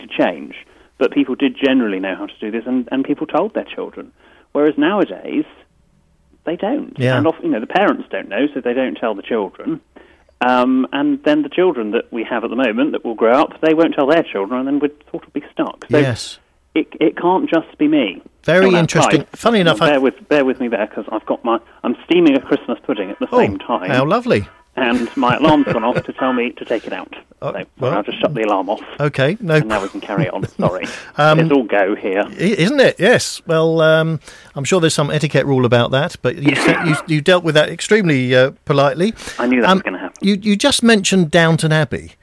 to change, but people did generally know how to do this, and people told their children. Whereas nowadays, they don't. Yeah. And often, the parents don't know, so they don't tell the children. And then the children that we have at the moment that will grow up, they won't tell their children, and then we'd sort of be stuck. So yes. It can't just be me. Very interesting. Funny enough, bear with me there, because I'm steaming a Christmas pudding at the same time. How lovely. And my alarm's gone off to tell me to take it out. So I'll just shut the alarm off. Okay. No. And now we can carry on. Sorry. It's all go here. Isn't it? Yes. Well, I'm sure there's some etiquette rule about that, but you dealt with that extremely politely. I knew that was going to happen. You just mentioned Downton Abbey.